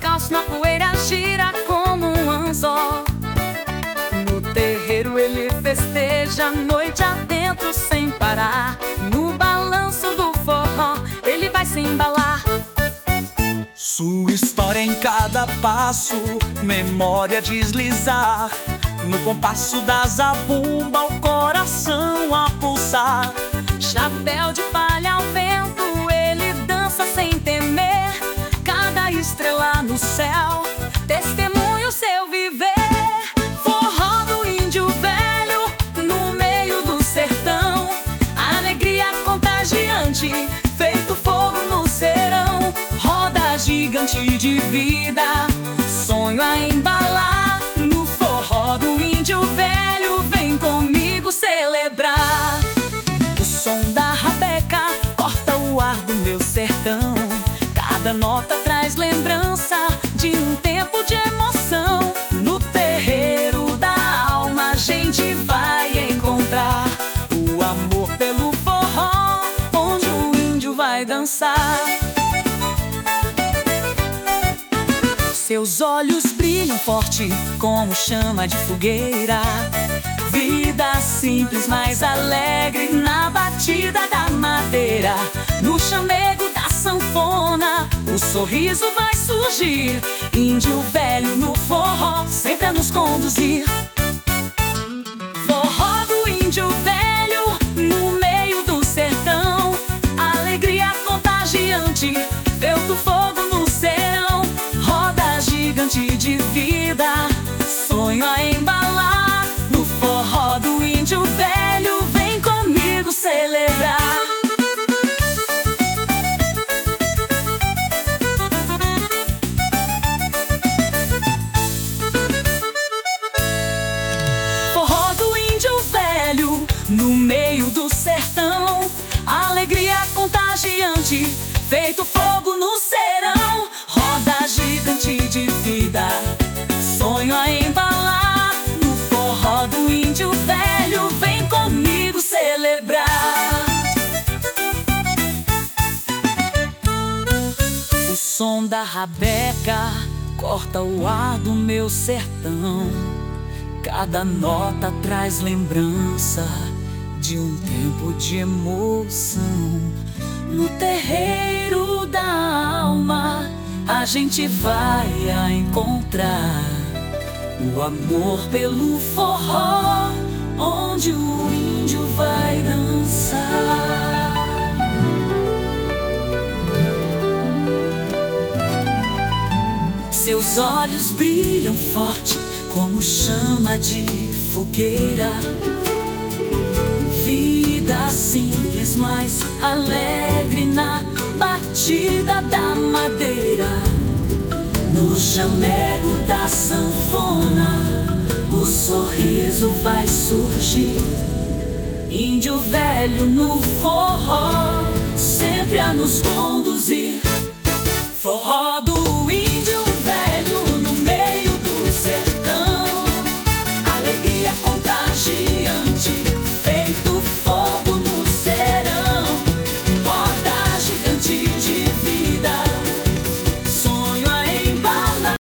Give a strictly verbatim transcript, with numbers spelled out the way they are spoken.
descalço na poeira, gira como um anzol. No terreiro ele festeja a noite adentro sem parar. No balanço do forró ele vai se embalar. Sua história em cada passo, memória deslizar. No compasso da zabumba, o coração a pulsar. Chapéu de palha ao vento, ele dança sem temer. Cada estrela no céu testemunha o seu viver. Forró do índio velho, no meio do sertão. Alegria contagiante, feito fogo no serão. Roda gigante de vida, sonho a embalar. No forró do índio velho, vem comigo celebrar. O som da rabeca corta o ar do meu sertão. Cada nota traz lembrança de um tempo de emoção. No terreiro da alma a gente vai encontrar o amor pelo forró, onde o índio vai dançar. Seus olhos brilham forte como chama de fogueira. Vida simples, mais alegre na batida da madeira. No chamego da sanfona o sorriso vai surgir. Índio velho no forró, sempre a nos conduzir. Forró do índio velho, no meio do sertão. Alegria contagiante, feito fogo no serão. Roda gigante de vida, sonho a embalar. No forró do índio velho, vem comigo celebrar. Forró do índio velho, no meio do sertão. Alegria contagiante, feito fogo no serão. Roda gigante de vida, sonho a embalar. No forró do índio velho, vem comigo celebrar. O som da rabeca corta o ar do meu sertão. Cada nota traz lembrança de um tempo de emoção. No terreiro da alma a gente vai a encontrar o amor pelo forró, onde o índio vai dançar. Seus olhos brilham forte como chama de fogueira. Vida simples, mais alegre na batida da madeira. No chamego da sanfona o sorriso vai surgir. Índio velho no forró, sempre a nos conduzir. Forró do